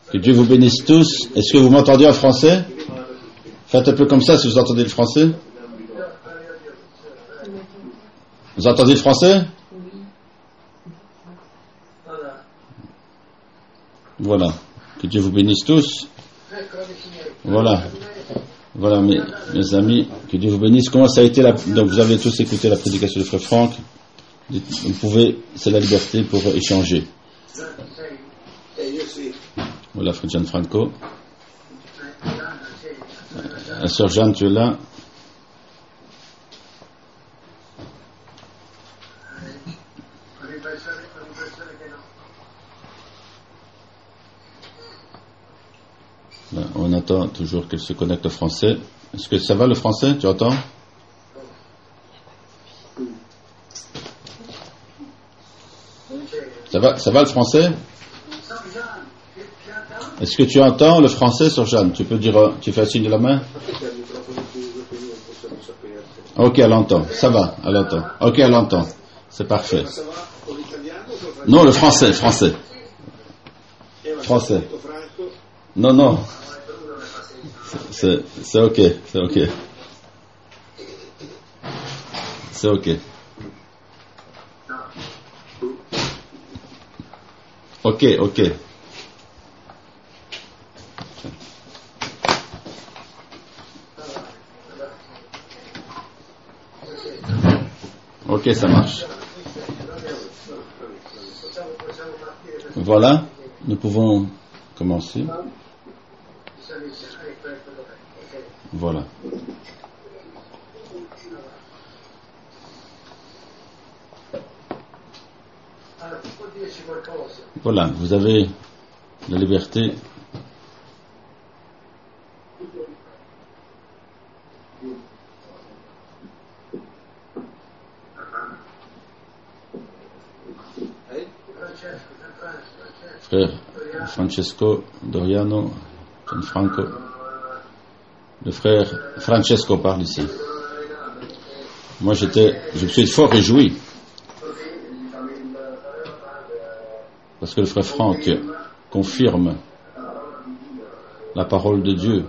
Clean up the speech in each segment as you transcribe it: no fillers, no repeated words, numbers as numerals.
Que Dieu vous bénisse tous. Est-ce que vous m'entendez en français? Faites un peu comme ça si vous entendez le français. Vous entendez le français? Voilà. Que Dieu vous bénisse tous. Voilà. Voilà mes amis. Que Dieu vous bénisse. Comment ça a été donc vous avez tous écouté la prédication de Frère Franck. Vous pouvez, c'est la liberté pour échanger. Voilà, Frère Gianfranco. La sœur Jeanne, tu es là? Là, on attend toujours qu'elle se connecte au français. Est-ce que ça va le français? Tu entends? Ça va le français? Est-ce que tu entends le français, Sœur Jeanne? Tu peux dire, tu fais un signe de la main? Ok, elle entend. Ça va, elle entend. Ok, elle entend. C'est parfait. Non, le français. Français. Non. C'est ok. C'est ok. Ok. Ok, ça marche. Voilà, nous pouvons commencer. Voilà. Voilà, vous avez la liberté. Frère Francesco Doriano, Gianfranco. Le frère Francesco parle ici. Moi, je me suis fort réjoui. Parce que le frère Franck confirme la parole de Dieu.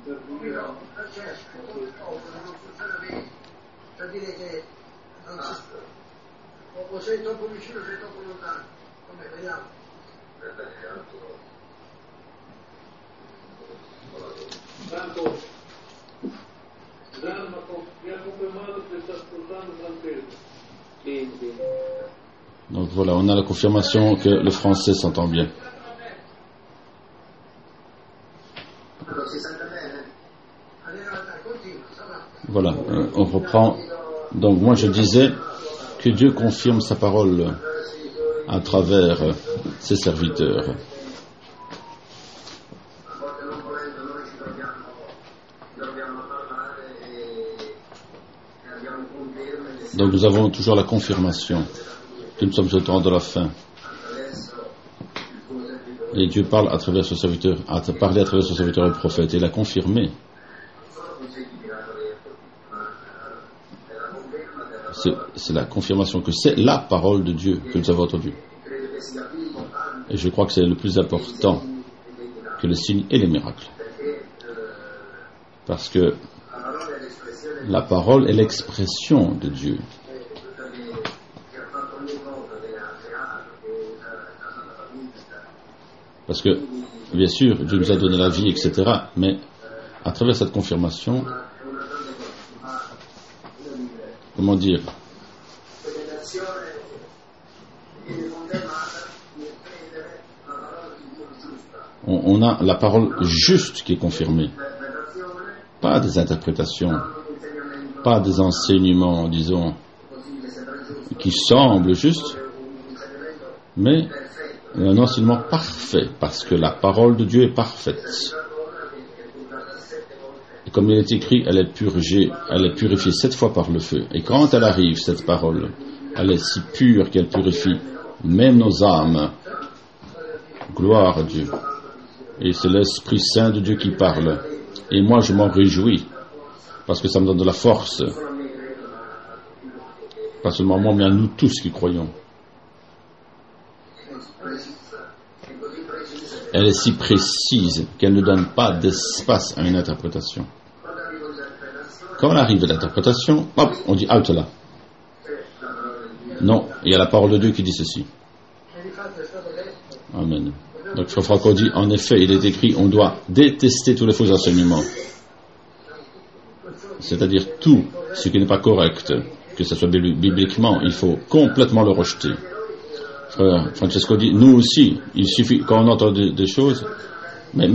Donc voilà, on a la confirmation que le français s'entend bien. Voilà, on reprend. Donc moi je disais que Dieu confirme sa parole à travers ses serviteurs. Donc nous avons toujours la confirmation que nous sommes au temps de la fin. Et Dieu parle à travers ce serviteur, a parlé à travers ce serviteur le prophète, et l'a confirmé. C'est la confirmation que c'est la parole de Dieu que nous avons entendue. Et je crois que c'est le plus important que les signes et les miracles. Parce que la parole est l'expression de Dieu. Parce que, bien sûr, Dieu nous a donné la vie, etc. Mais, à travers cette confirmation, comment dire, on a la parole juste qui est confirmée. Pas des interprétations, pas des enseignements, disons, qui semblent justes, mais un enseignement parfait, parce que la parole de Dieu est parfaite. Et comme il est écrit, elle est purifiée 7 fois par le feu. Et quand elle arrive, cette parole, elle est si pure qu'elle purifie même nos âmes. Gloire à Dieu. Et c'est l'Esprit Saint de Dieu qui parle. Et moi, je m'en réjouis, parce que ça me donne de la force. Pas seulement moi, mais à nous tous qui croyons. elle est si précise qu'elle ne donne pas d'espace à une interprétation. Quand on arrive à l'interprétation, hop, on dit out là. Non, il y a la parole de Dieu qui dit ceci. Amen. Donc Frère Franco dit, en effet, il est écrit, on doit détester tous les faux enseignements. C'est-à-dire tout ce qui n'est pas correct, que ce soit bibliquement, il faut complètement le rejeter. Frère Francesco dit, nous aussi, il suffit, quand on entend des choses, mais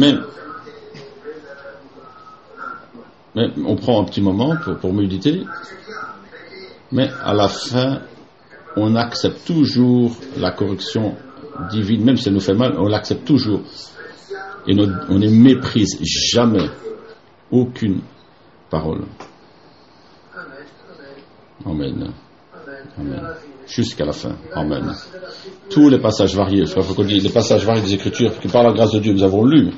on prend un petit moment pour méditer, mais à la fin, on accepte toujours la correction divine, même si elle nous fait mal, on l'accepte toujours. Et on ne méprise jamais aucune parole. Amen. Amen. Jusqu'à la fin. Amen. Tous les passages variés, je crois qu'on dit les passages variés des Écritures, que par la grâce de Dieu nous avons lu,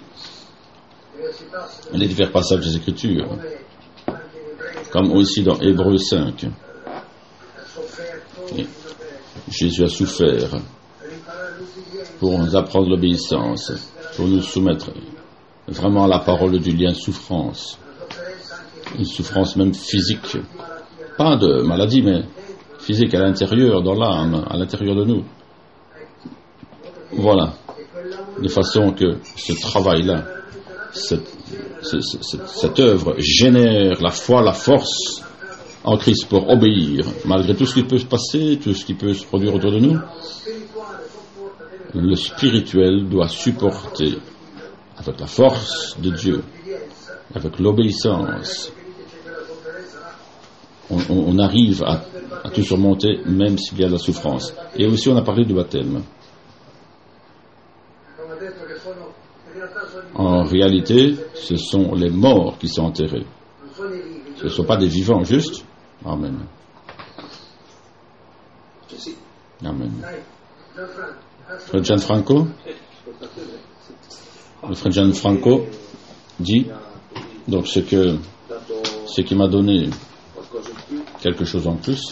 les divers passages des Écritures, comme aussi dans Hébreux 5. Et Jésus a souffert pour nous apprendre l'obéissance, pour nous soumettre vraiment à la parole du lien souffrance, une souffrance même physique, pas de maladie, mais physique à l'intérieur, dans l'âme, à l'intérieur de nous. Voilà, de façon que ce travail-là, cette œuvre génère la foi, la force en Christ pour obéir, malgré tout ce qui peut se passer, tout ce qui peut se produire autour de nous. Le spirituel doit supporter avec la force de Dieu, avec l'obéissance. On arrive à tout surmonter, même s'il y a de la souffrance. Et aussi, on a parlé du baptême. En réalité, ce sont les morts qui sont enterrés. Ce ne sont pas des vivants, juste. Amen. Amen. Frère Gianfranco, le frère Gianfranco dit, donc ce qui m'a donné quelque chose en plus,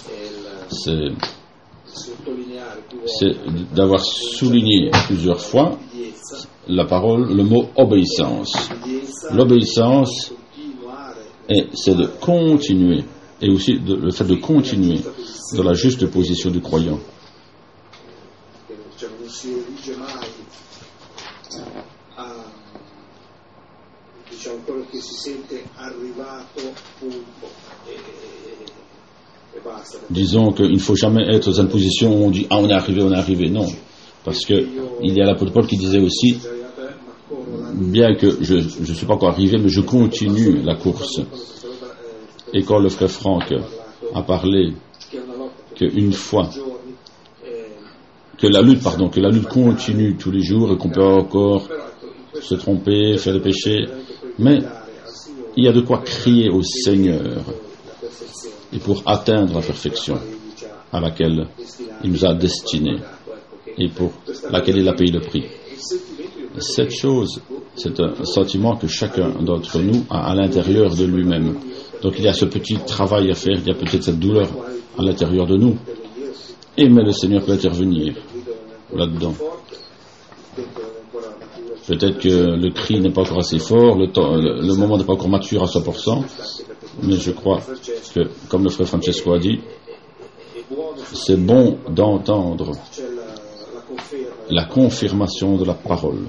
c'est d'avoir souligné plusieurs fois la parole, le mot obéissance. L'obéissance, c'est de continuer, et aussi le fait de continuer dans la juste position du croyant. Disons qu'il ne faut jamais être dans une position où on dit « Ah, on est arrivé ». Non, parce qu'il y a l'apôtre Paul qui disait aussi « Bien que je ne suis pas encore arrivé, mais je continue la course ». Et quand le frère Franck a parlé qu'une fois, que la lutte continue tous les jours et qu'on peut encore se tromper, faire des péchés, mais il y a de quoi crier au Seigneur et pour atteindre la perfection à laquelle il nous a destinés et pour laquelle il a payé le prix. Cette chose, c'est un sentiment que chacun d'entre nous a à l'intérieur de lui-même. Donc il y a ce petit travail à faire, il y a peut-être cette douleur à l'intérieur de nous. Mais le Seigneur peut intervenir là-dedans. Peut-être que le cri n'est pas encore assez fort, le moment n'est pas encore mature à 100%, mais je crois que, comme le frère Francesco a dit, c'est bon d'entendre la confirmation de la parole.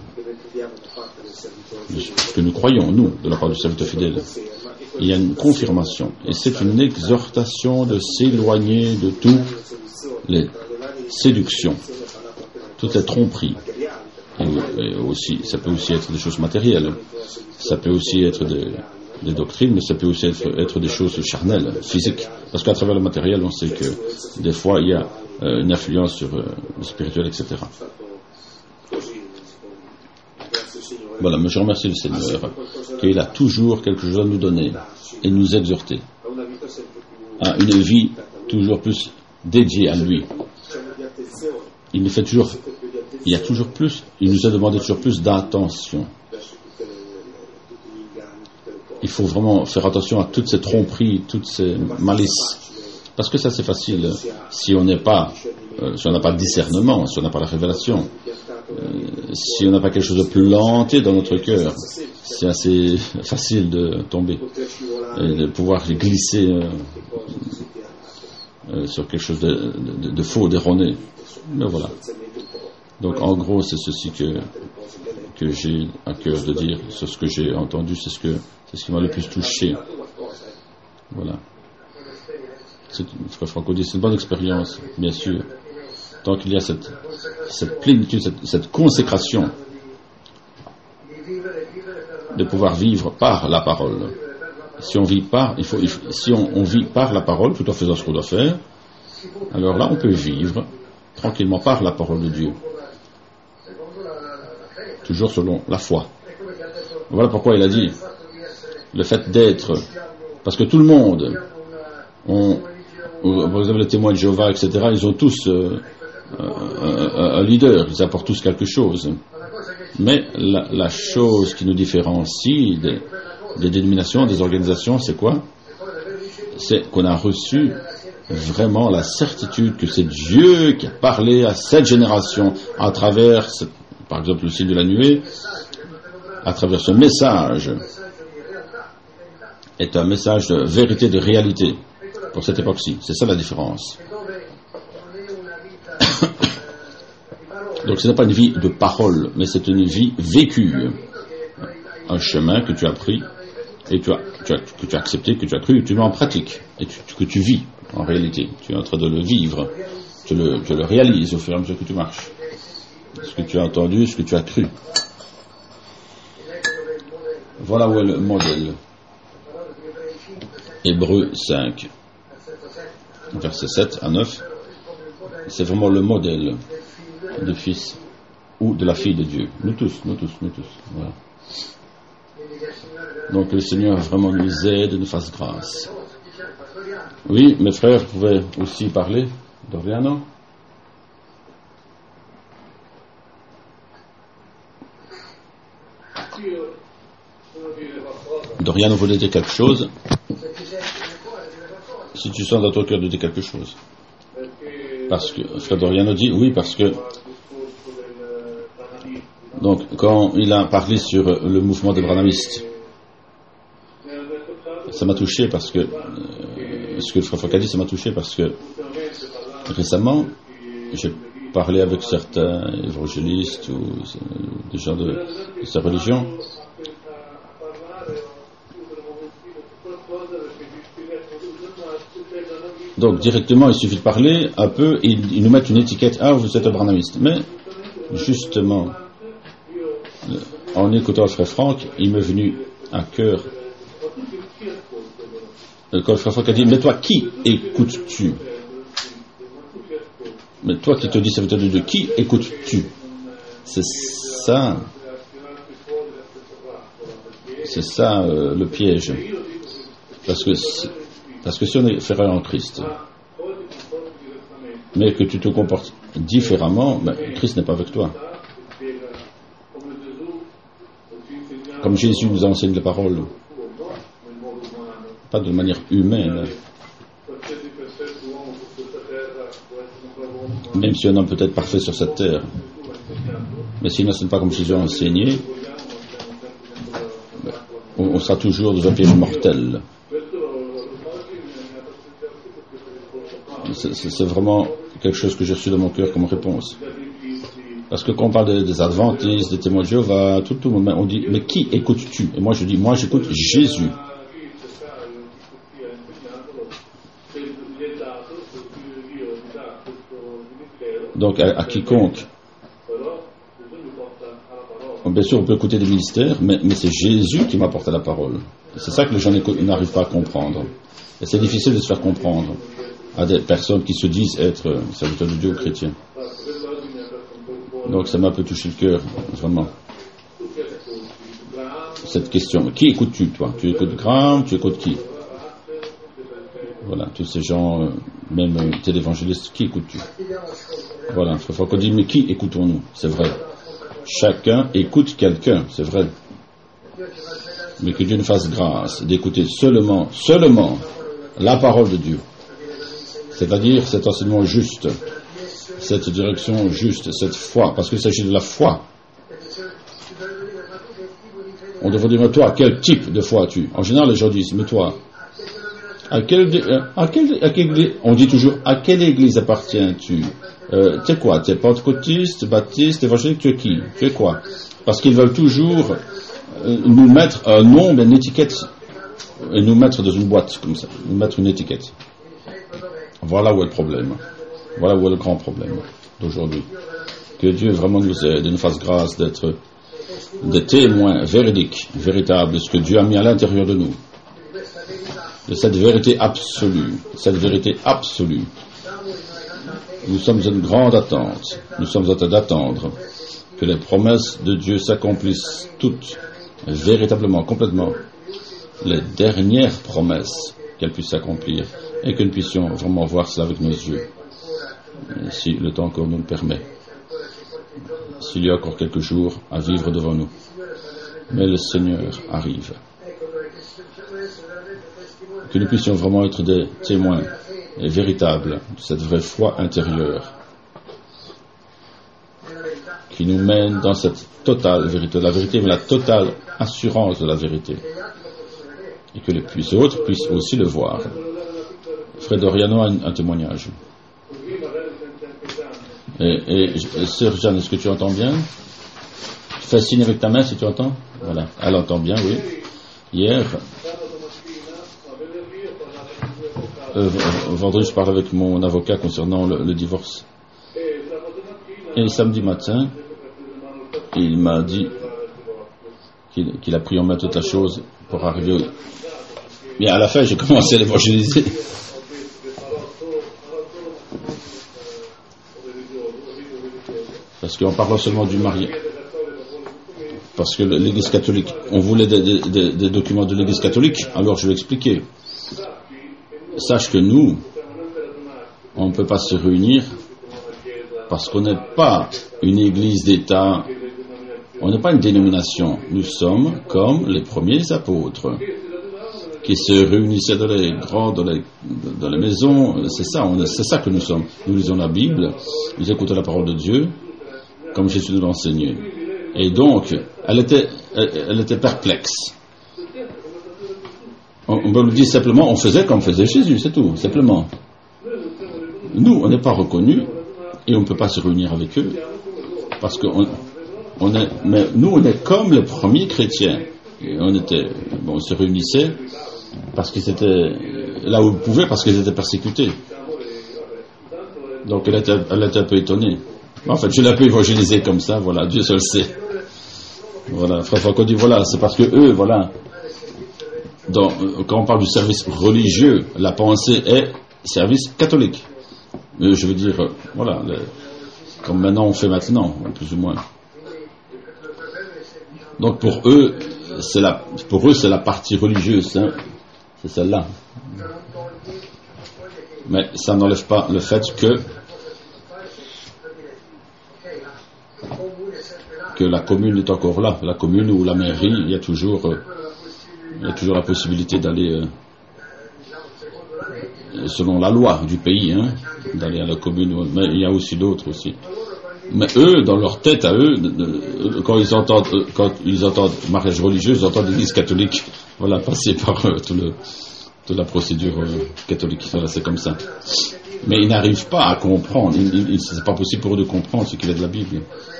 Ce que nous croyons, nous, de la part du serviteur fidèle. Il y a une confirmation, et c'est une exhortation de s'éloigner de toutes les séductions, toutes les tromperies. Et aussi, ça peut aussi être des choses matérielles, ça peut aussi être des doctrines, mais ça peut aussi être des choses charnelles, physiques. Parce qu'à travers le matériel, on sait que des fois, il y a une influence sur le spirituel, etc. Voilà, mais je remercie le Seigneur qu'il a toujours quelque chose à nous donner et nous exhorter à une vie toujours plus dédiée à lui. Il nous a demandé toujours plus d'attention. Il faut vraiment faire attention à toutes ces tromperies, toutes ces malices. Parce que ça, c'est facile si on n'a pas de discernement, si on n'a pas la révélation. si on n'a pas quelque chose de planté dans notre cœur, c'est assez facile de tomber et de pouvoir glisser sur quelque chose de faux, d'erroné. Mais voilà. Donc en gros, c'est ceci que j'ai à cœur de dire sur ce que j'ai entendu, c'est ce qui m'a le plus touché. Voilà. Frère Franco dit, c'est une bonne expérience, bien sûr. Tant qu'il y a cette plénitude, cette consécration de pouvoir vivre par la parole. Si on vit par, si on vit par la parole, tout en faisant ce qu'on doit faire, alors là, on peut vivre tranquillement par la parole de Dieu. Toujours selon la foi. Voilà pourquoi il a dit, le fait d'être, parce que tout le monde, vous avez les témoins de Jéhovah, etc., ils ont tous un leader, ils apportent tous quelque chose. Mais la chose qui nous différencie des dénominations, des organisations, c'est quoi? C'est qu'on a reçu vraiment la certitude que c'est Dieu qui a parlé à cette génération à travers, par exemple, le signe de la nuée, à travers ce message, est un message de vérité, de réalité pour cette époque-ci. C'est ça la différence. Donc ce n'est pas une vie de parole, mais c'est une vie vécue. Un chemin que tu as pris, et que tu as accepté, que tu as cru, que tu mets en pratique, et que tu vis en réalité. Tu es en train de le vivre, tu le réalises au fur et à mesure que tu marches. Ce que tu as entendu, ce que tu as cru. Voilà où est le modèle. Hébreux 5, versets 7 à 9. C'est vraiment le modèle du fils ou de la fille de Dieu. Nous tous. Voilà. Donc le Seigneur vraiment nous aide, nous fasse grâce. Oui, mes frères pouvaient aussi parler. Doriano? Doriano voulait dire quelque chose. Si tu sens dans ton cœur de dire quelque chose. Parce que frère Doriano dit oui, parce que donc quand il a parlé sur le mouvement des branhamistes, ça m'a touché parce que ce que le frère Foucault dit, ça m'a touché parce que récemment j'ai parlé avec certains évangélistes ou des gens de sa religion. Donc directement il suffit de parler un peu et ils nous mettent une étiquette, ah vous êtes un branhamiste. Mais justement en écoutant le frère Franck, il m'est venu à cœur quand le frère Franck a dit, mais toi qui écoutes-tu? Mais toi qui te dis serviteur de Dieu, qui écoutes-tu? C'est ça le piège. Parce que si on est frère en Christ, mais que tu te comportes différemment, ben, Christ n'est pas avec toi. Comme Jésus nous a enseigné la parole, pas de manière humaine, même si un homme peut être parfait sur cette terre, mais s'il n'enseigne pas comme Jésus a enseigné, on sera toujours dans un piège mortel. C'est vraiment quelque chose que j'ai reçu dans mon cœur comme réponse. Parce que quand on parle des adventistes, des témoins de Jéhovah, tout le monde, on dit, mais qui écoutes-tu? Et moi je dis, moi j'écoute Jésus. Donc à quiconque, bien sûr on peut écouter des ministères, mais c'est Jésus qui m'apporte la parole. Et c'est ça que les gens n'arrivent pas à comprendre. Et c'est difficile de se faire comprendre à des personnes qui se disent être serviteurs de Dieu ou chrétiens. Donc ça m'a un peu touché le cœur, vraiment. Cette question, qui écoutes-tu, toi? Tu écoutes Graham, tu écoutes qui? Voilà, tous ces gens, même télévangélistes, qui écoutes-tu? Voilà, il faut qu'on dise, mais qui écoutons-nous? C'est vrai. Chacun écoute quelqu'un, c'est vrai. Mais que Dieu nous fasse grâce d'écouter seulement la parole de Dieu. C'est-à-dire cet enseignement juste, cette direction juste, cette foi, parce qu'il s'agit de la foi On devrait dire, mais toi, quel type de foi as-tu? En général, les gens disent, mais toi, à quelle église, on dit toujours, à quelle église appartiens-tu? Tu es quoi? Tu es pentecôtiste, baptiste, évangélique, tu es qui? Tu es quoi? Parce qu'ils veulent toujours nous mettre un nom, une étiquette, et nous mettre dans une boîte, comme ça, nous mettre une étiquette. Voilà où est le problème. Voilà où est le grand problème d'aujourd'hui. Que Dieu vraiment nous aide et nous fasse grâce d'être des témoins véridiques, véritables de ce que Dieu a mis à l'intérieur de nous. De cette vérité absolue. Cette vérité absolue. Nous sommes en grande attente. Nous sommes en train d'attendre que les promesses de Dieu s'accomplissent toutes, véritablement, complètement. Les dernières promesses qu'elles puissent s'accomplir et que nous puissions vraiment voir cela avec nos yeux, si le temps encore nous le permet. S'il y a encore quelques jours à vivre devant nous. Mais le Seigneur arrive. Que nous puissions vraiment être des témoins et véritables de cette vraie foi intérieure qui nous mène dans cette totale vérité de la vérité, mais la totale assurance de la vérité. Et que les autres puissent aussi le voir. Frère Doriano a un témoignage. Et Sœur Jeanne, est-ce que tu entends bien? Tu fais signe avec ta main si tu entends? Voilà, elle entend bien, oui. Hier, vendredi, je parlais avec mon avocat concernant le divorce. Et samedi matin, il m'a dit qu'il a pris en main toute la chose pour arriver. Mais à la fin, j'ai commencé à l'évangéliser. Parce qu'en parlant seulement du mariage, parce que l'Église catholique, on voulait des documents de l'Église catholique, alors je vais expliquer. Sache que nous, on ne peut pas se réunir parce qu'on n'est pas une Église d'État, on n'est pas une dénomination. Nous sommes comme les premiers apôtres qui se réunissaient dans les maisons. C'est ça que nous sommes. Nous lisons la Bible, nous écoutons la parole de Dieu, comme Jésus nous l'a enseigné. Et donc, elle était perplexe. On peut le dire simplement, on faisait comme faisait Jésus, c'est tout, simplement. Nous, on n'est pas reconnus et on ne peut pas se réunir avec eux parce que mais nous, on est comme les premiers chrétiens. Et on se réunissait parce qu'ils étaient là où ils pouvaient, parce qu'ils étaient persécutés. Donc, elle était un peu étonnée. En fait, je l'ai un peu évangélisé comme ça, voilà, Dieu seul sait. Voilà, Frère Franco dit, voilà, c'est parce que eux, voilà, quand on parle du service religieux, la pensée est service catholique. Je veux dire, voilà, comme maintenant on fait maintenant, plus ou moins. Donc pour eux, c'est la partie religieuse, hein, c'est celle-là. Mais ça n'enlève pas le fait que la commune est encore là. La commune ou la mairie, il y a toujours la possibilité d'aller, selon la loi du pays, hein, d'aller à la commune. Mais il y a aussi d'autres aussi. Mais eux, dans leur tête à eux, quand ils entendent mariage religieux, ils entendent l'Église catholique, voilà, passer par toute la procédure catholique. Voilà, c'est comme ça. Mais ils n'arrivent pas à comprendre. C'est pas possible pour eux de comprendre ce qu'il est de la Bible.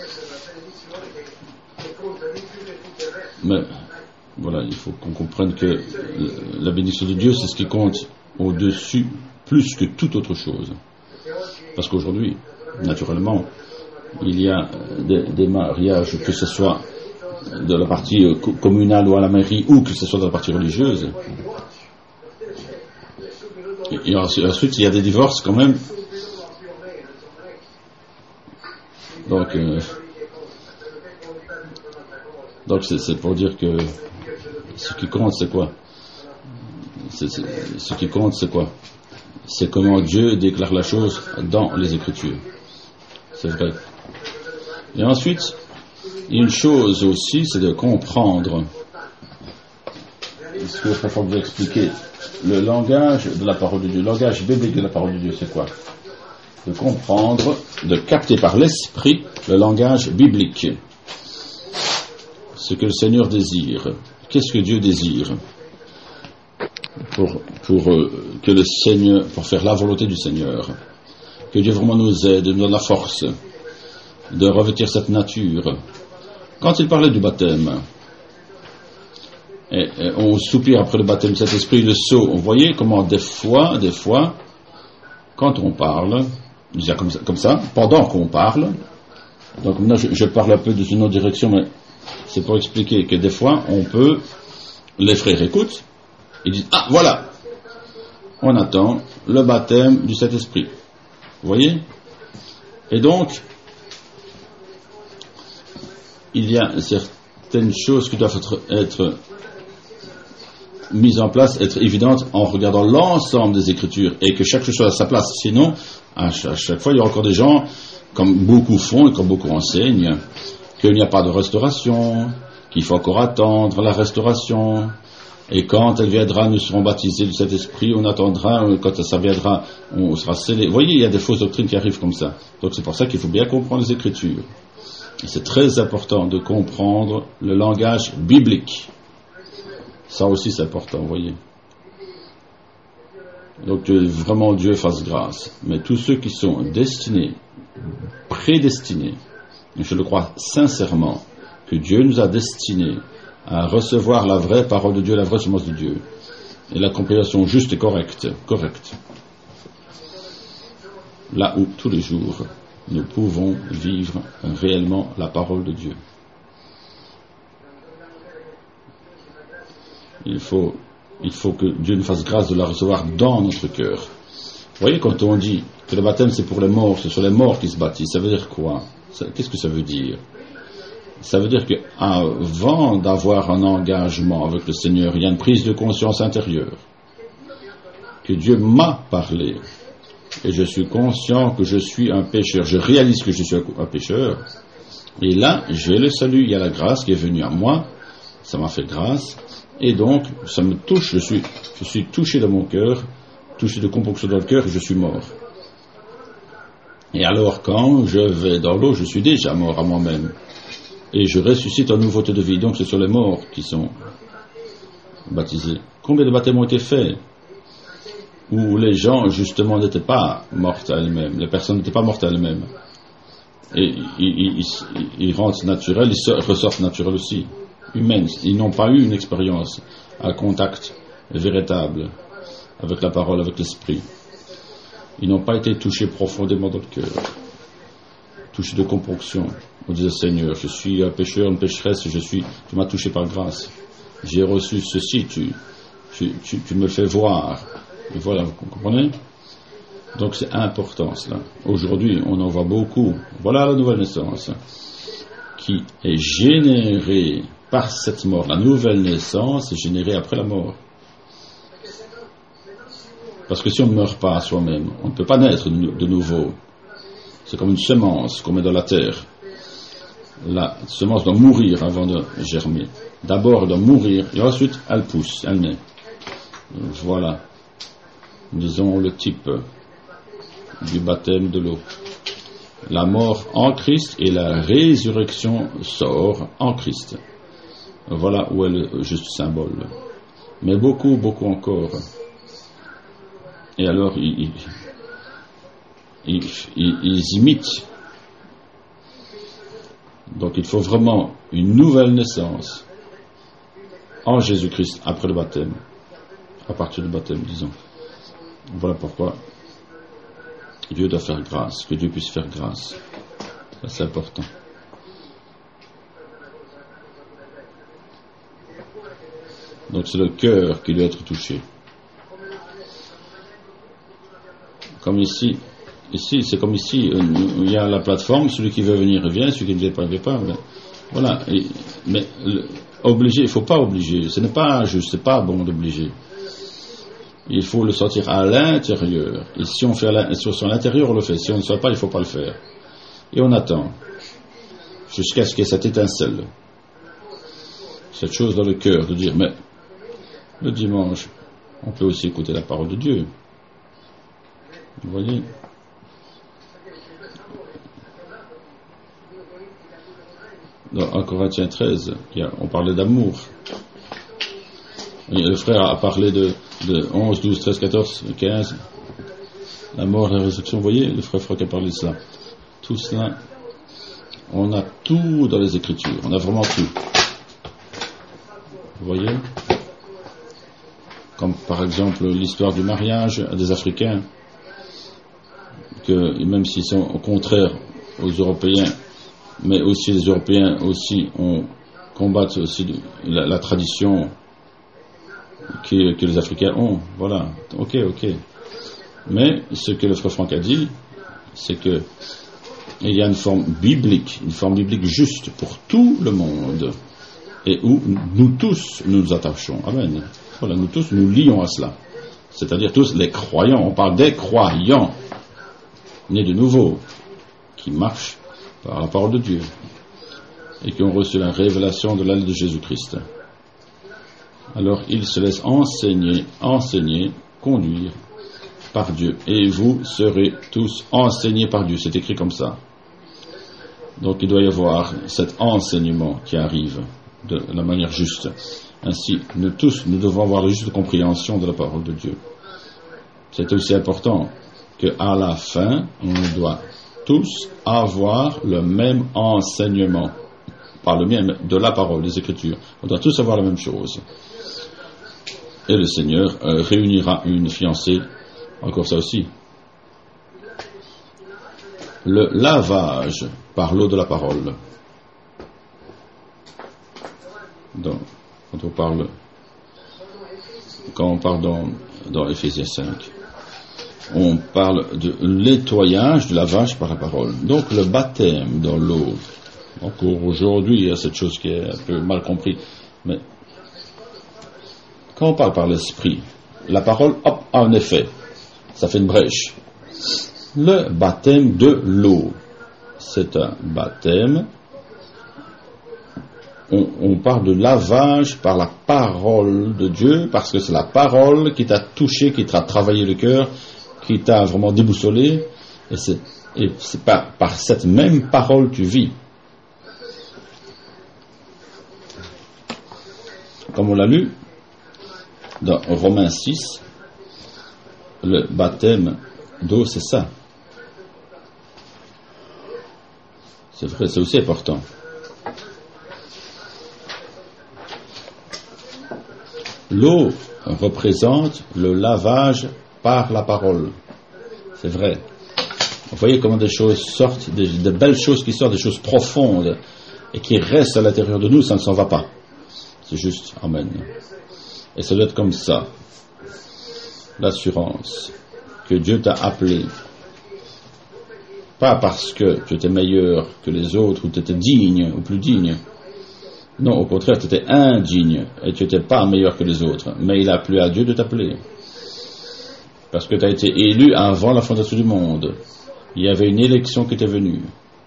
Mais voilà, il faut qu'on comprenne que la bénédiction de Dieu, c'est ce qui compte au-dessus, plus que toute autre chose. Parce qu'aujourd'hui, naturellement, il y a des mariages, que ce soit de la partie communale ou à la mairie, ou que ce soit de la partie religieuse. Et ensuite, il y a des divorces quand même. Donc c'est pour dire que ce qui compte, c'est quoi? Ce qui compte, c'est quoi? C'est comment Dieu déclare la chose dans les Écritures. C'est vrai. Et ensuite, une chose aussi, c'est de comprendre ce que je préfère vous expliquer. Le langage de la parole de Dieu, le langage biblique de la parole de Dieu, c'est quoi? De comprendre, de capter par l'esprit le langage biblique. ce que le Seigneur désire. Qu'est-ce que Dieu désire que le Seigneur, pour faire la volonté du Seigneur, que Dieu vraiment nous aide, nous donne la force de revêtir cette nature. Quand il parlait du baptême, et on soupire après le baptême de cet esprit, le sceau, vous voyez comment des fois, quand on parle, déjà comme ça, pendant qu'on parle, donc maintenant je parle un peu de une autre direction, mais c'est pour expliquer que des fois, les frères écoutent, ils disent, ah voilà, on attend le baptême du Saint-Esprit. Vous voyez? Et donc, il y a certaines choses qui doivent être mises en place, être évidentes en regardant l'ensemble des Écritures et que chaque chose soit à sa place. Sinon, à chaque fois, il y a encore des gens, comme beaucoup font et comme beaucoup enseignent, qu'il n'y a pas de restauration, qu'il faut encore attendre la restauration. Et quand elle viendra, nous serons baptisés du Saint-Esprit, on attendra, quand ça viendra, on sera scellés. Vous voyez, il y a des fausses doctrines qui arrivent comme ça. Donc c'est pour ça qu'il faut bien comprendre les Écritures. Et c'est très important de comprendre le langage biblique. Ça aussi c'est important, vous voyez. Donc que vraiment Dieu fasse grâce. Mais tous ceux qui sont destinés, prédestinés, je le crois sincèrement, que Dieu nous a destinés à recevoir la vraie parole de Dieu, la vraie semence de Dieu, et la compréhension juste et correcte. Là où, tous les jours, nous pouvons vivre réellement la parole de Dieu. Il faut que Dieu nous fasse grâce de la recevoir dans notre cœur. Vous voyez, quand on dit que le baptême c'est pour les morts, ce sont les morts qui se baptisent, ça veut dire quoi? Qu'est-ce que ça veut dire? Ça veut dire qu'avant d'avoir un engagement avec le Seigneur, il y a une prise de conscience intérieure. Que Dieu m'a parlé. Et je suis conscient que je suis un pécheur. Je réalise que je suis un pécheur. Et là, j'ai le salut. Il y a la grâce qui est venue à moi. Ça m'a fait grâce. Et donc, ça me touche. Je suis touché dans mon cœur. Touché de compunction dans le cœur et je suis mort. Et alors, quand je vais dans l'eau, je suis déjà mort à moi-même. Et je ressuscite en nouveauté de vie. Donc ce sont les morts qui sont baptisés. Combien de baptêmes ont été faits où les gens justement n'étaient pas mortes à elles-mêmes, les personnes n'étaient pas mortes à elles-mêmes. Et ils rentrent naturels, ils ressortent naturels aussi, humains. Ils n'ont pas eu une expérience à contact véritable avec la parole, avec l'esprit. Ils n'ont pas été touchés profondément dans le cœur, touchés de compunction. On disait, Seigneur, je suis un pécheur, une pécheresse, tu m'as touché par grâce. J'ai reçu ceci, tu me fais voir. Et voilà, vous comprenez? Donc c'est important cela. Aujourd'hui, on en voit beaucoup. Voilà la nouvelle naissance qui est générée par cette mort. La nouvelle naissance est générée après la mort. Parce que si on ne meurt pas à soi-même, on ne peut pas naître de nouveau. C'est comme une semence qu'on met dans la terre. La semence doit mourir avant de germer. D'abord, elle doit mourir, et ensuite, elle pousse, elle naît. Voilà, disons, le type du baptême de l'eau. La mort en Christ et la résurrection sort en Christ. Voilà où est le juste symbole. Mais beaucoup encore. Et alors, ils imitent. Donc il faut vraiment une nouvelle naissance en Jésus-Christ après le baptême, à partir du baptême, disons. Voilà pourquoi Dieu doit faire grâce, que Dieu puisse faire grâce. Ça, c'est important. Donc c'est le cœur qui doit être touché. Comme ici, c'est comme ici, il y a la plateforme, celui qui veut venir vient, celui qui ne vient pas. Mais, voilà. Mais obliger, il ne faut pas obliger. Ce n'est pas juste, ce n'est pas bon d'obliger. Il faut le sortir à l'intérieur. Et si on fait sur l'intérieur, on le fait. Si on ne le sort pas, il ne faut pas le faire. Et on attend. Jusqu'à ce qu'il y ait cette étincelle. Cette chose dans le cœur, de dire, mais le dimanche, on peut aussi écouter la parole de Dieu. Vous voyez? Dans 1 Corinthiens 13, on parlait d'amour. Et le frère a parlé de 11, 12, 13, 14, 15. La mort et la résurrection, vous voyez, le frère Frock a parlé de ça. Tout cela, on a tout dans les Écritures. On a vraiment tout. Vous voyez? Comme par exemple l'histoire du mariage des Africains, que même s'ils sont au contraire aux Européens, mais aussi les Européens aussi combattent aussi la tradition que les Africains ont. Voilà. Ok. Mais ce que le frère Franck a dit, c'est que il y a une forme biblique juste pour tout le monde, et où nous tous nous attachons. Amen. Voilà, nous tous nous lions à cela. C'est-à-dire tous les croyants. On parle des croyants nés de nouveau, qui marchent par la parole de Dieu et qui ont reçu la révélation de l'aile de Jésus-Christ. Alors ils se laissent enseigner, conduire par Dieu. Et vous serez tous enseignés par Dieu. C'est écrit comme ça. Donc il doit y avoir cet enseignement qui arrive de la manière juste. Ainsi, nous devons avoir la juste compréhension de la parole de Dieu. C'est aussi important qu'à la fin, on doit tous avoir le même enseignement. Par le même de la parole, des Écritures. On doit tous avoir la même chose. Et le Seigneur réunira une fiancée. Encore ça aussi. Le lavage par l'eau de la parole. Donc, quand on parle dans Éphésiens 5, on parle de nettoyage, du lavage par la parole. Donc le baptême dans l'eau, encore aujourd'hui, il y a cette chose qui est un peu mal comprise, mais quand on parle par l'esprit, la parole, hop, a un effet, ça fait une brèche. Le baptême de l'eau, c'est un baptême, on parle de lavage par la parole de Dieu, parce que c'est la parole qui t'a touché, qui t'a travaillé le cœur, qui t'a vraiment déboussolé, et c'est par cette même parole que tu vis. Comme on l'a lu dans Romains 6, le baptême d'eau, c'est ça. C'est vrai, c'est aussi important. L'eau représente le lavage par la parole. C'est vrai. Vous voyez comment des choses sortent, des belles choses qui sortent, des choses profondes et qui restent à l'intérieur de nous, ça ne s'en va pas. C'est juste. Amen. Et ça doit être comme ça. L'assurance que Dieu t'a appelé. Pas parce que tu étais meilleur que les autres ou tu étais digne ou plus digne. Non, au contraire, tu étais indigne et tu n'étais pas meilleur que les autres. Mais il a plu à Dieu de t'appeler. Parce que tu as été élu avant la fondation du monde. Il y avait une élection qui était venue.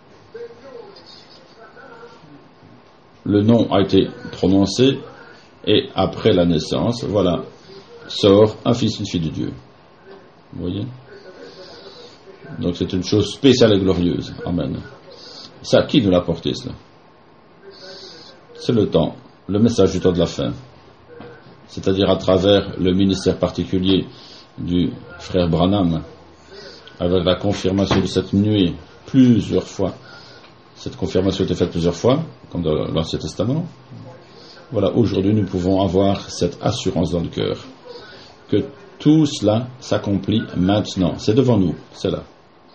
Le nom a été prononcé et après la naissance, voilà, sort un fils, une fille de Dieu. Vous voyez? Donc c'est une chose spéciale et glorieuse. Amen. Ça, qui nous l'a apporté, cela? C'est le temps, le message du temps de la fin. C'est-à-dire à travers le ministère particulier du frère Branham, avec la confirmation de cette nuée plusieurs fois. Cette confirmation a été faite plusieurs fois, comme dans l'Ancien Testament. Voilà, aujourd'hui nous pouvons avoir cette assurance dans le cœur que tout cela s'accomplit maintenant. C'est devant nous, c'est là.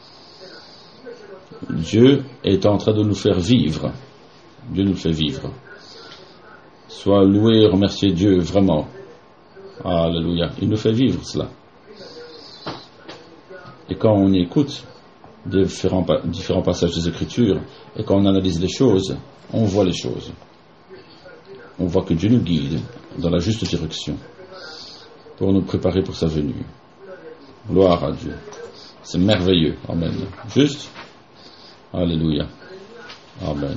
Dieu est en train de nous faire vivre. Dieu nous fait vivre. Sois loué, remerciez Dieu vraiment. Alléluia. Il nous fait vivre cela. Et quand on écoute différents passages des Écritures et quand on analyse les choses, on voit les choses. On voit que Dieu nous guide dans la juste direction pour nous préparer pour sa venue. Gloire à Dieu. C'est merveilleux. Amen. Juste. Alléluia. Amen.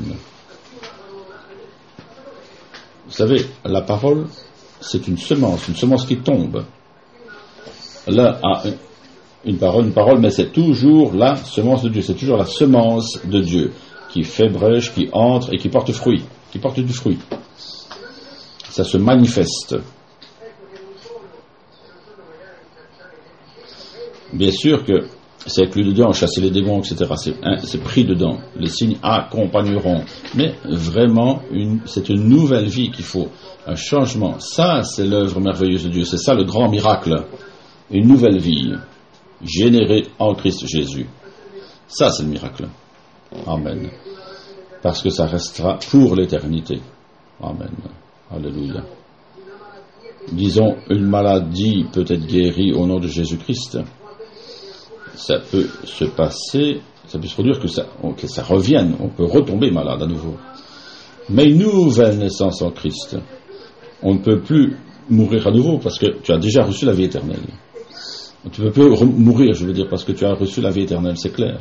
Vous savez, la parole, c'est une semence qui tombe. Là, une parole, mais c'est toujours la semence de Dieu, c'est toujours la semence de Dieu qui fait brèche, qui entre et qui porte fruit, qui porte du fruit. Ça se manifeste. Bien sûr que c'est inclus dedans, chasser les démons, etc. C'est pris dedans. Les signes accompagneront. Mais vraiment, c'est une nouvelle vie qu'il faut. Un changement. Ça, c'est l'œuvre merveilleuse de Dieu. C'est ça le grand miracle. Une nouvelle vie générée en Christ Jésus. Ça, c'est le miracle. Amen. Parce que ça restera pour l'éternité. Amen. Alléluia. Disons, une maladie peut être guérie au nom de Jésus-Christ. Ça peut se passer, ça peut se produire que ça revienne, on peut retomber malade à nouveau. Mais une nouvelle naissance en Christ, on ne peut plus mourir à nouveau parce que tu as déjà reçu la vie éternelle. Tu ne peux plus mourir, je veux dire, parce que tu as reçu la vie éternelle, c'est clair.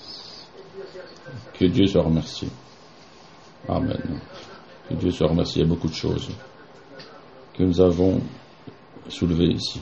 Que Dieu soit remercié. Amen. Que Dieu soit remercié. Il y a beaucoup de choses que nous avons soulevées ici.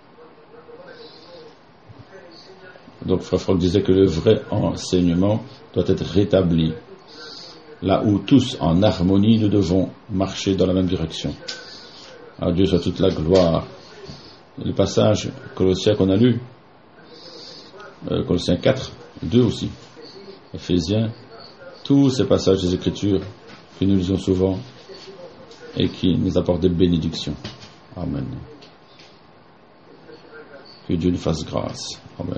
Donc, Frère Franck disait que le vrai enseignement doit être rétabli. Là où tous, en harmonie, nous devons marcher dans la même direction. À Dieu soit toute la gloire. Le passage Colossiens qu'on a lu, Colossiens 4, 2 aussi, Éphésiens, tous ces passages des Écritures que nous lisons souvent et qui nous apportent des bénédictions. Amen. Que Dieu nous fasse grâce. Amen.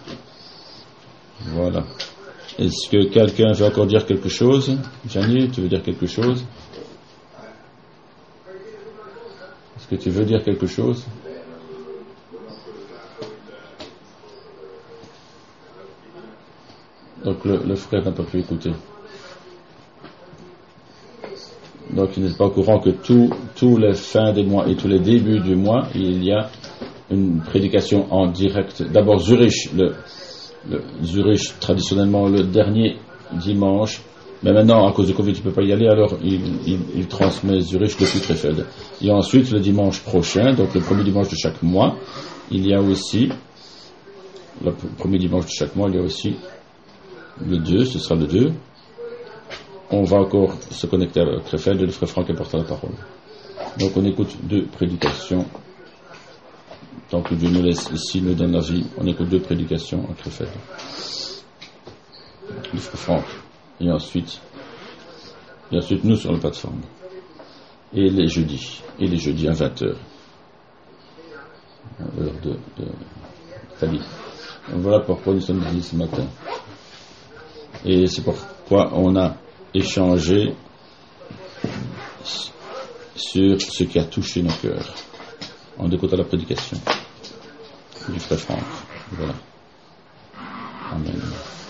Voilà. Est-ce que quelqu'un veut encore dire quelque chose? Janie, tu veux dire quelque chose? Est-ce que tu veux dire quelque chose? Donc le frère n'a pas pu écouter. Donc il n'est pas au courant que tous les fins des mois et tous les débuts du mois, il y a une prédication en direct. D'abord Zurich, le Zurich traditionnellement le dernier dimanche, mais maintenant à cause du Covid il ne peut pas y aller, alors il transmet Zurich depuis Krefeld. Et ensuite le dimanche prochain, donc le premier dimanche de chaque mois, il y a aussi le premier dimanche de chaque mois, il y a aussi le 2, ce sera le 2. On va encore se connecter à Krefeld et le frère Franck apportera la parole. Donc on écoute 2 prédications. Tant que Dieu nous laisse ici, nous donne la vie, on écoute 2 prédications à Krefeld. Le frère Franck. Et ensuite nous sur la plateforme. Et les jeudis à 20h. Heure de Thalie. Voilà pourquoi nous sommes ici ce matin. Et c'est pourquoi on a échangé sur ce qui a touché nos cœurs en écoutant la prédication du frère Franck. Voilà. Amen.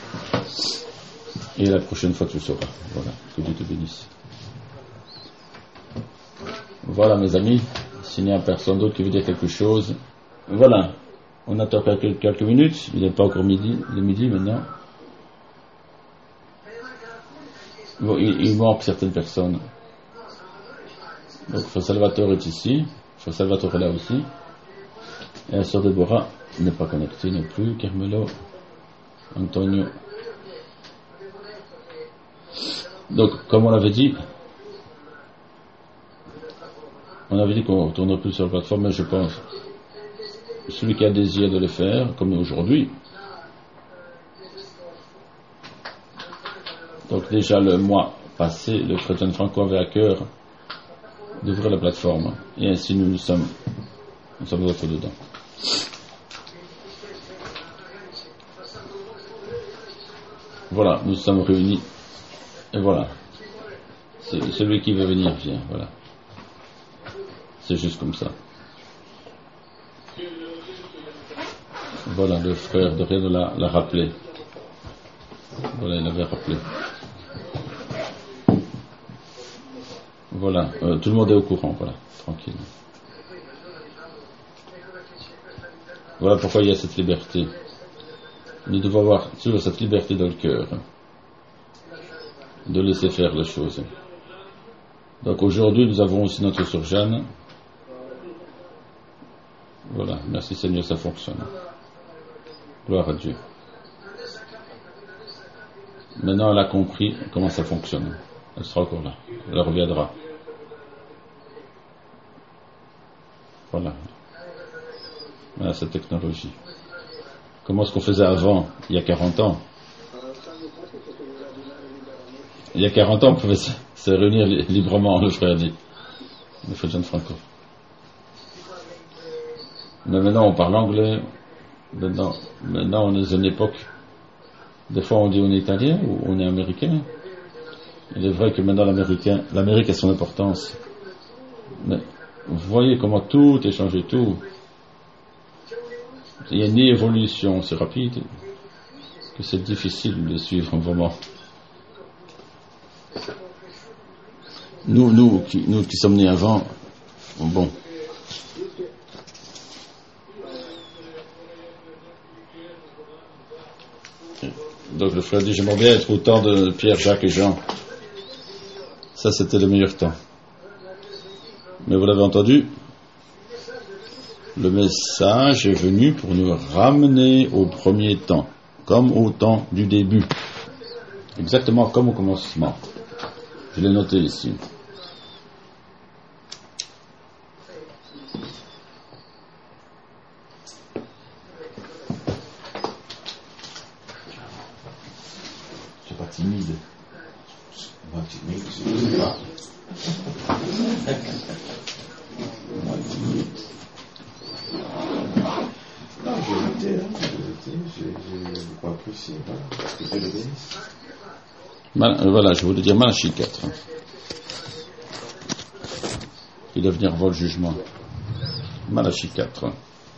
Et la prochaine fois tu sauras. Voilà. Que Dieu te bénisse. Voilà mes amis. S'il n'y a personne d'autre qui veut dire quelque chose. Voilà. On attend quelques minutes. Il n'est pas encore midi. Il est midi maintenant. Bon, il manque certaines personnes. Donc, Frère Salvatore est ici. Frère Salvatore est là aussi. Et la sœur Déborah n'est pas connectée non plus. Carmelo, Antonio. Donc, comme on l'avait dit, qu'on ne retournerait plus sur la plateforme, mais je pense, celui qui a désir de le faire, comme aujourd'hui. Donc déjà le mois passé, le chrétien Franco avait à cœur d'ouvrir la plateforme. Et ainsi nous sommes autres dedans. Voilà, nous sommes réunis. Et voilà. Celui qui veut venir vient. Voilà. C'est juste comme ça. Voilà, le frère de rien l'a rappelé. Voilà, il l'avait rappelé. Voilà, tout le monde est au courant, voilà, tranquille. Voilà pourquoi il y a cette liberté. Nous devons avoir toujours cette liberté dans le cœur, de laisser faire les choses. Donc aujourd'hui, nous avons aussi notre sœur Jeanne. Voilà, merci Seigneur, ça fonctionne. Gloire à Dieu. Maintenant, elle a compris comment ça fonctionne. Elle sera encore là. Elle reviendra. Voilà. Voilà cette technologie. Comment est-ce qu'on faisait avant, il y a 40 ans? Il y a 40 ans, on pouvait se réunir librement, le frère dit. Le frère Gianfranco. Mais maintenant, on parle anglais. Maintenant, on est dans une époque. Des fois, on dit on est italien ou on est américain. Il est vrai que maintenant, l'Amérique a son importance. Mais vous voyez comment tout est changé, tout. Il n'y a ni évolution, c'est rapide, que c'est difficile de suivre vraiment. Nous qui sommes nés avant, bon. Donc le frère dit, j'aimerais bien être au temps de Pierre, Jacques et Jean. Ça, c'était le meilleur temps. Mais vous l'avez entendu, le message est venu pour nous ramener au premier temps, comme au temps du début. Exactement comme au commencement. Je l'ai noté ici. Je suis pas timide. Je sais pas. Non, j'ai noté, j'ai pas apprécié, voilà, que Dieu le bénisse. Voilà, je voulais dire Malachie 4. Il doit venir voir le jugement. Malachie 4.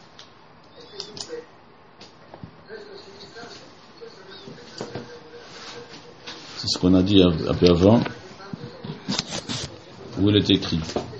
C'est ce qu'on a dit un peu avant, où il est écrit.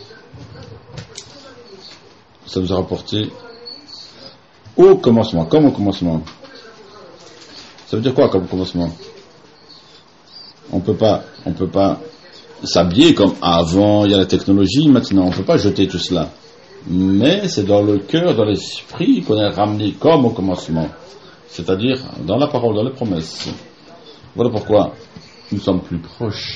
Ça nous a rapporté au commencement, comme au commencement. Ça veut dire quoi comme commencement? On peut pas s'habiller comme avant, il y a la technologie, maintenant on peut pas jeter tout cela. Mais c'est dans le cœur, dans l'esprit qu'on est ramené comme au commencement. C'est-à-dire dans la parole, dans les promesses. Voilà pourquoi nous sommes plus proches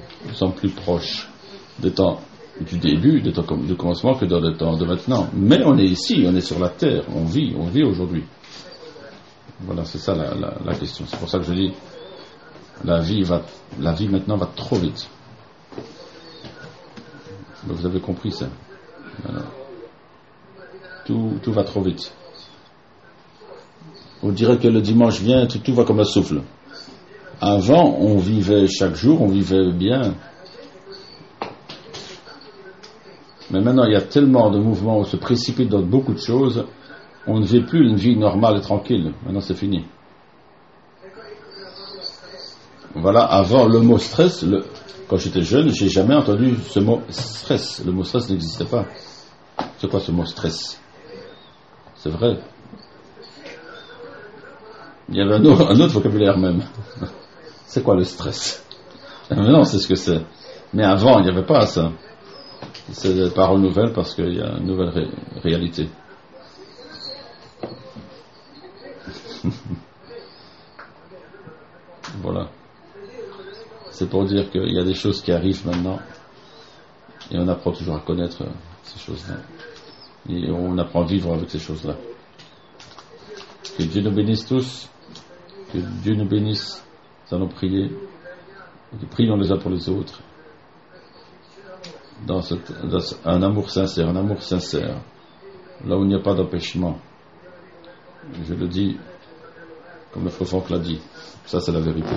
des temps du début, des temps du commencement que dans le temps de maintenant. Mais on est ici, on est sur la terre, on vit aujourd'hui. Voilà, c'est ça la question. C'est pour ça que je dis, la vie maintenant va trop vite. Donc vous avez compris ça. Voilà. Tout va trop vite. On dirait que le dimanche vient, tout va comme un souffle. Avant, on vivait chaque jour, on vivait bien. Mais maintenant, il y a tellement de mouvements, on se précipite dans beaucoup de choses, on ne vit plus une vie normale et tranquille. Maintenant, c'est fini. Voilà, avant, le mot stress, quand j'étais jeune, j'ai jamais entendu ce mot stress. Le mot stress n'existait pas. C'est quoi ce mot stress? C'est vrai. Il y avait un autre vocabulaire même. C'est quoi le stress? Maintenant, c'est ce que c'est. Mais avant, il n'y avait pas ça. C'est des paroles nouvelles parce qu'il y a une nouvelle réalité. Voilà. C'est pour dire qu'il y a des choses qui arrivent maintenant et on apprend toujours à connaître ces choses-là. Et on apprend à vivre avec ces choses-là. Que Dieu nous bénisse tous. Que Dieu nous bénisse. Nous allons prier. Et prions les uns pour les autres. Dans un amour sincère. Là où il n'y a pas d'empêchement. Je le dis comme le frère Franck l'a dit. Ça, c'est la vérité.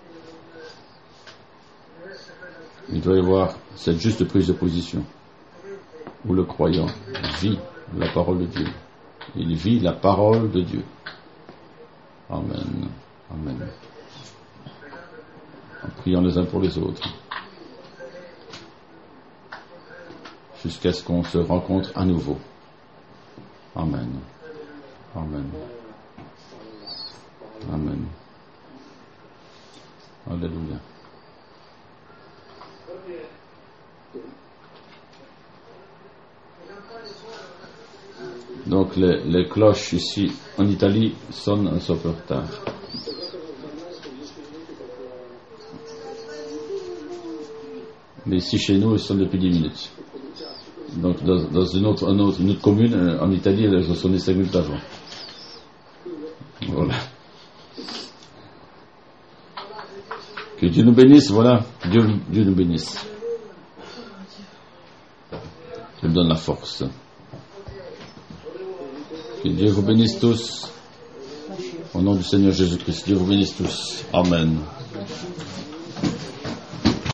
Il doit y avoir cette juste prise de position où le croyant vit la parole de Dieu. Il vit la parole de Dieu. Amen. Amen. En priant les uns pour les autres. Jusqu'à ce qu'on se rencontre à nouveau. Amen. Amen. Amen. Alléluia. Donc les cloches ici en Italie sonnent un peu tard. Mais ici, chez nous, ils sont depuis 10 minutes. Donc, dans une autre commune, en Italie, elles ont sonné 5 minutes avant. Voilà. Que Dieu nous bénisse, voilà. Dieu nous bénisse. Dieu me donne la force. Que Dieu vous bénisse tous. Au nom du Seigneur Jésus-Christ, Dieu vous bénisse tous. Amen.